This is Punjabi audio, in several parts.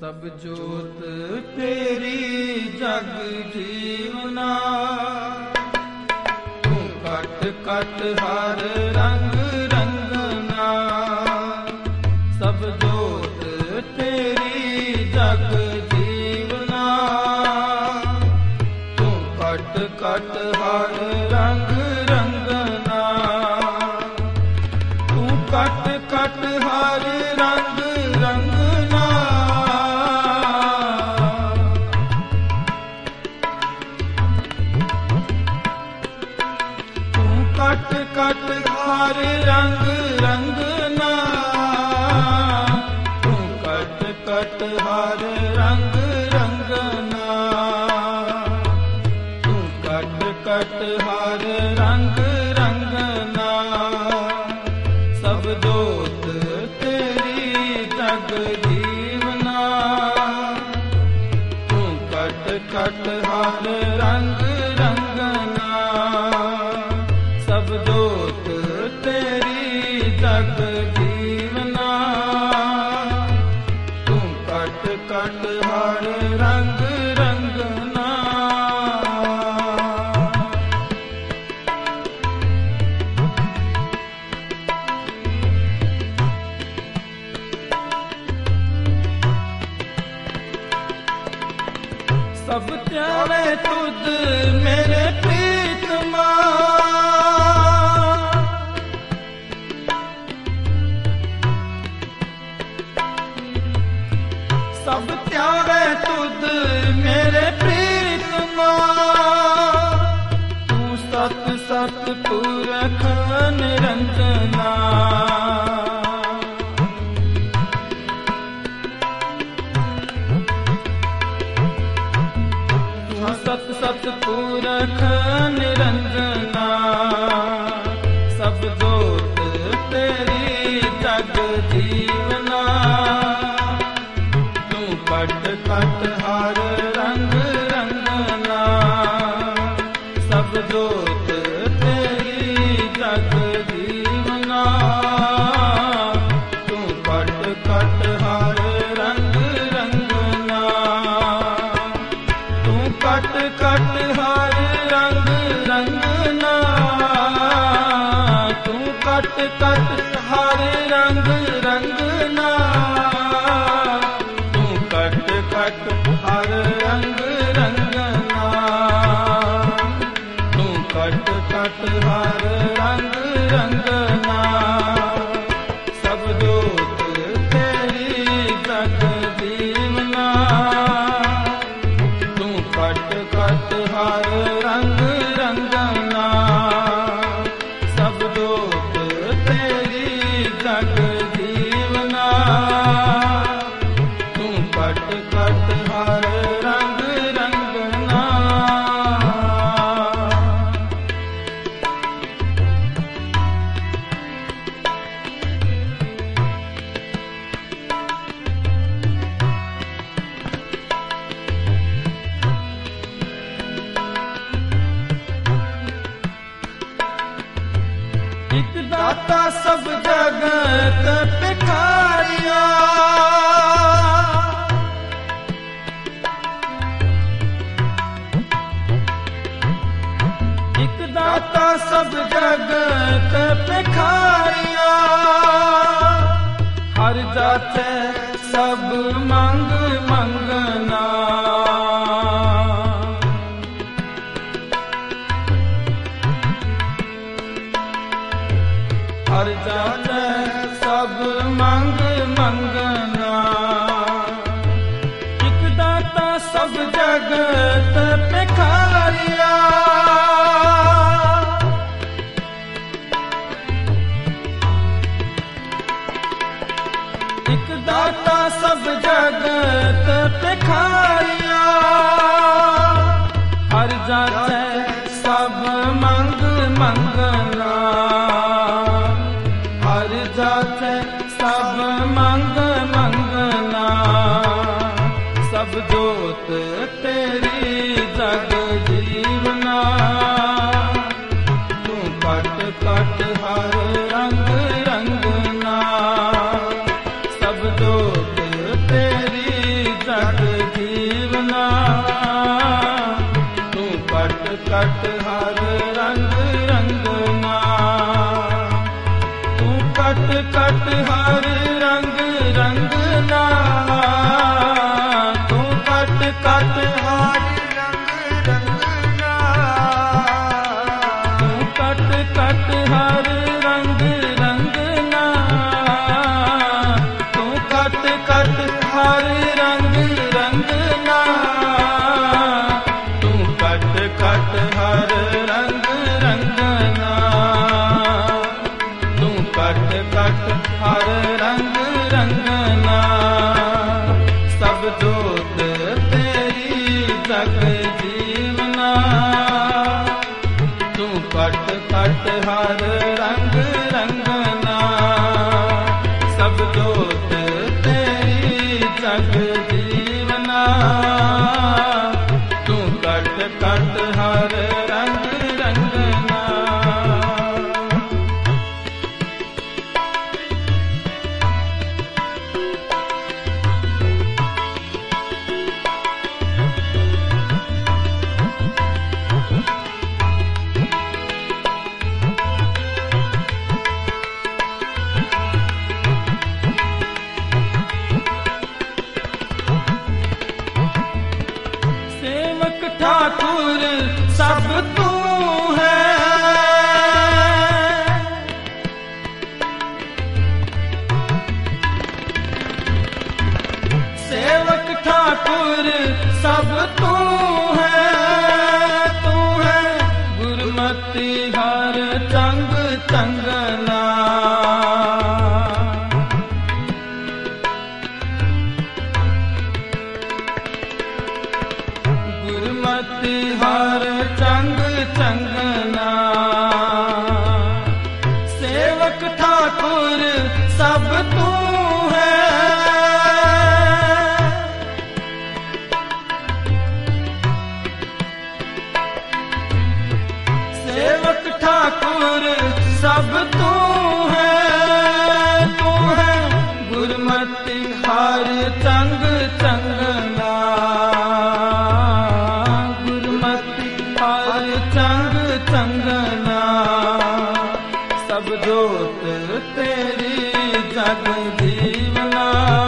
ਸਭ ਜੋਤ ਤੇਰੀ ਜਗ ਜੀਵਨਾ, ਤੂੰ ਕਟ ਕਟ ਹਰ ਰੰਗ ਰੰਗਨਾ। ਸਭ ਜੋਤ ਤੇਰੀ ਜਗ ਜੀਵਨਾ, ਤੂੰ ਕਟ ਕਟ ਹਰ ਰੰਗ ਰੰਗਨਾ। ਤੂੰ ਕਟ ਕਟ ਹਰ ਰੰਗ ਰੰਗਨਾ। ਤੂੰ ਕਟ ਕਟ ਹਰ ਰੰਗ ਰੰਗਨਾ। ਤੂੰ ਕਟ ਕਟ ਹਰ ਰੰਗ ਰੰਗਨਾ। ਤੂੰ ਕਟ ਕਟ ਹਰ ਰੰਗ ਰੰਗਨਾ। ਸਭ ਜੋਤ ਤੇਰੀ ਜਗ ਜੀਵਨਾ, ਤੂੰ ਕਟ ਕਟ ਹਰ ਰੰਗ ਰੰਗਨਾ। ਸਭ ਜੋਤ ਤੇਰੀ ਜਗ ਜੀਵਨਾ, ਤੂੰ ਕਟ ਕਟ ਹਰ ਰੰਗ ਰੰਗਨਾ। ਸਭ ਧਿਆਵੇ ਤੁਧ ਮੇਰੇ ਪ੍ਰੀਤਮਾ, ਸਭ ਧਿਆਵੇ ਤੁਧ ਮੇਰੇ ਪ੍ਰੀਤਮਾ। ਤੂੰ ਸਤ ਸਤ ਪੁਰਖ ਨਿਰੰਜਨਾ। ਸਤ ਸਤ ਪੁਰਖ ਨਿਰੰਜਨਾ। ਸਭ ਜੋਤ ਤੇਰੀ ਜਗ ਜੀਵਨਾ, ਤੂੰ ਕਟ ਕਟ ਹਰ ਰੰਗ ਰੰਗਨਾ। ਸਭ ਜੋਤ ਤੇਰੀ ਜਗ ਜੀਵਨਾ, ਤੂੰ ਕਟ ਕਟ ਹਰ ਰੰਗ ਰੰਗਨਾ। ਤੂੰ ਕਟ ਕਟ ਹਰ ਰੰਗ ਰੰਗਨਾ। ਤੂੰ ਕਟ ਕਟ ਹਰ ਰੰਗ ਰੰਗਨਾ। ਤੂੰ ਕਟ ਕਟ ਹਰ ਰੰਗ ਰੰਗਨਾ। ਤੂੰ ਕਟ ਕਟ ਹਰ ਰੰਗ ਰੰਗਨਾ। ਸਭ ਜੋਤ ਤੇਰੀ ਜਗ ਜੀਵਨਾ, ਤੂੰ ਕਟ ਕਟ ਹਰ ਰੰਗ ਰੰਗਨਾ। ਸਭ ਜੋਤ ਤੇਰੀ ਜਗ ਜੀਵਨਾ, ਤੂੰ ਕਟ ਕਟ ਹਰ ਰੰਗ ਰੰਗਨਾ। ਇਕ ਦਾਤਾ ਸਭ ਜਗਤ ਭਿਖਾਰੀਆ। ਇਕ ਦਾਤਾ ਸਭ ਜਗਤ ਭਿਖਾਰੀਆ। ਹਰ ਜਾਚੈ ਸਭ ਮੰਗ ਮੰਗਨਾ। ਹਰ ਜਾਚੈ ਸਭ ਮੰਗ ਮੰਗਨਾ। ਇਕ ਦਾਤਾ ਸਭ ਜਗਤ ਭਿਖਾਰੀਆ। ਇਕ ਦਾਤਾ ਸਭ ਜਗਤ ਭਿਖਾਰੀਆ। ਹਰ ਜਾਚੈ ਸਭ ਮੰਗ ਮੰਗਨਾ। ਹਰ ਜਾਚੈ ਸਭ ਮੰਗ ਮੰਗਨਾ। ਸਭ ਜੋਤ ਤੇਰੀ ਜਗ ਜੀਵਨਾ, ਤੂੰ ਕਟ ਕਟ ਹਰ ਰੰਗ ਰੰਗਨਾ। ਸਭ ਜੋਤ ਤੇਰੀ कट हर रंग रंगना। तू कट कट हर रंग रंगना। तू कट कट हर रंग रंगना। तू कट कट हर रंग रंगना। तू कट कट हर रंग रंगना। तू कट कट हर रंग रंगना। तू कट कट हर रंग रंगना। सब जोत तेरी जग जीवना। तू कट कट हर रंग रंगना। सब जोत तेरी जग जीवना। तू कट कट हर रंग रंगना। सेवक ठाकुर सब तू है। सेवक ठाकुर सब तू है। तू है गुरमति हर चंग चंगना। गुरमति हर चंग चंगना। सेवक ठाकुर सब तू है। सेवक ठाकुर सब तू है। तू है गुरमति हर चंग चंगना। हर चंग चंगना। सब जोत तेरी जग जीवना।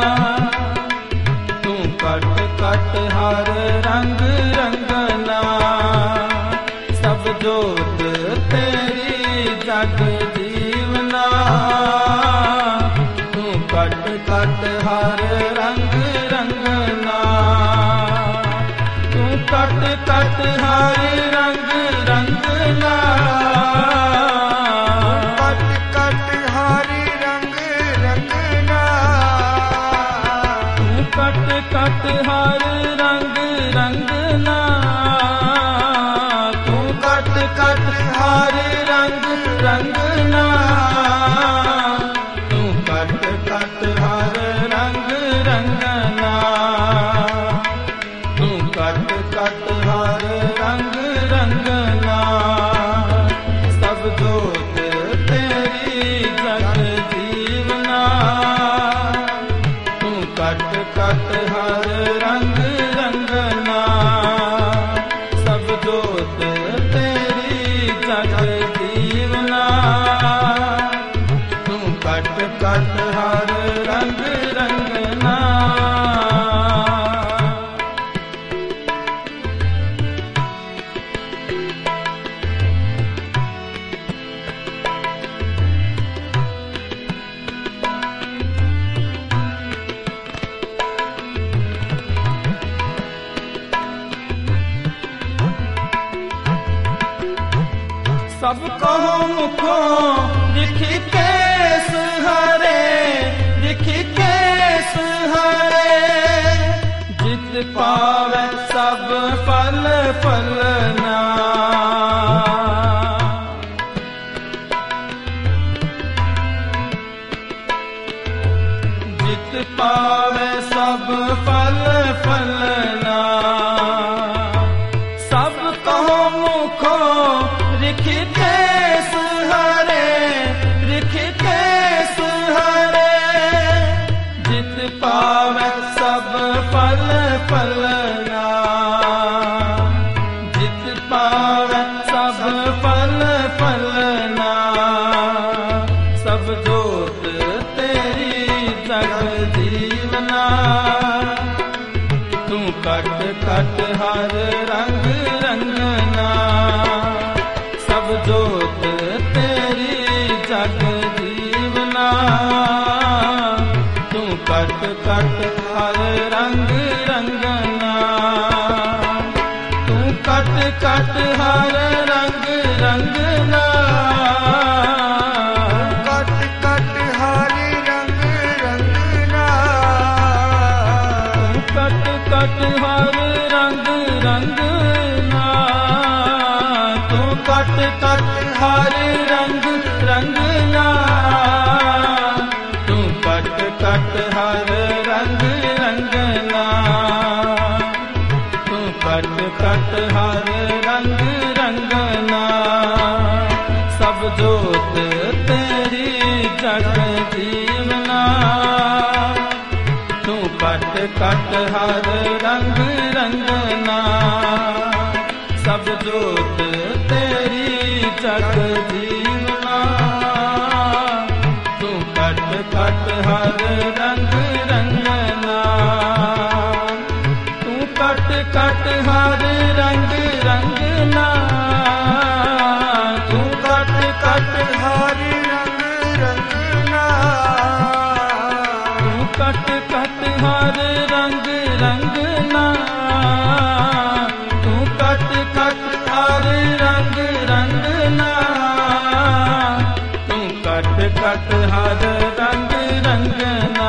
तू कट कट हर रंग रंगना। सब जोत तेरी जग जीवना। तू कट कट हर रंग रंगना। तू कट कट हर रंग रंगना। कट कट हर रंग रंगना। तू कट कट हर रंग रंगना। तू कट कट हर रंग रंगना। तू कट कट हर रंग रंगना। तू कट कट हर रंग रंगना। सब जोत तेरी जग जीवना। तू कट कट हर रंग रंगना। सब जोत तेरी जग जीवना। तू कट कट हर रंग रंगना। सब कहो मुखो लिखी केस हरे। लिखी केस हरे। जित पावे सब फल फलना। जित पावे सब फल फलना। सब कहो मुखो लिखी केस हरे। लिखी केस हरे। जित पावे सब फल फलना। जित पावे ਜੀਵਨਾ ਤੂੰ ਕਟ ਕਟ ਹਰ ਰੰਗ ਰੰਗਨਾ ਸਭ ਜੋਤ ਤੇਰੀ ਜਗ ਜੀਵਨਾ ਤੂੰ ਕਟ ਕਟ ਹਰ ਰੰਗ ਰੰਗਨਾ ਤੂੰ ਕਟ ਕਟ ਹਰ ਰੰਗ ਰੰਗਨਾ ਕਟ ਹਰ ਰੰਗ ਰੰਗਨਾ ਤੂੰ ਕਟ ਕਟ ਹਰ ਰੰਗ ਰੰਗਨਾ ਤੂੰ ਕਟ ਕਟ ਹਰ ਰੰਗ ਰੰਗਨਾ ਤੂੰ ਕਟ ਕਟ ਹਰ ਰੰਗ ਰੰਗਨਾ ਸਭ ਜੋਤ ਤੇਰੀ ਜਗ ਜੀਵਨਾ ਤੂੰ ਕਟ ਕਟ ਹਰ ਰੰਗ ਰੰਗਨਾ ਸਭ ਜੋਤ ਤੇਰੀ ਜਗ ਜੀਵਨਾ ਤੂੰ ਕਟ ਕਟ ਹਰ ਰੰਗ ਰੰਗਨਾ ਤੂੰ ਕਟ ਕਟ ਹਰ ਰੰਗ ਰੰਗਨਾ ਤੂੰ ਕਟ ਕਟ ਹਰ ਰੰਗ ਰੰਗਨਾ ਤੂੰ ਕਟ ਕਟ ਹਰ ਰੰਗ ਰੰਗਨਾ ਤੂੰ ਕਟ ਕਟ ਹਰ ਰੰਗ ਰੰਗਨਾ ਤੂੰ ਕਟ ਕਟ ਹਰ ਰੰਗ ਰੰਗਨਾ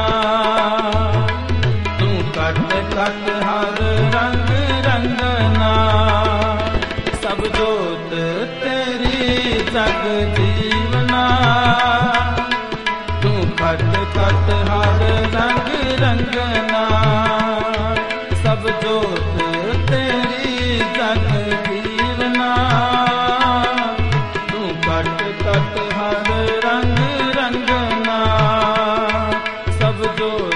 ਤੂੰ ਕਟ ਕਟ ਹਰ ਰੰਗ ਰੰਗਨਾ ਸਭ ਜੋਤ ਤੇਰੀ ਜਗ ਜੀਵਨਾ ਤੂੰ ਕਟ ਕਟ ਹਰ ਰੰਗ ਰੰਗਨਾ ਸਭ ਜੋਤ ਤੇਰੀ ਜਗ ਜੀਵਨਾ ਤੂੰ ਕਟ ਕਟ ਹਰ ਰੰਗ ਰੰਗਨਾ ਸਭ ਜੋਤ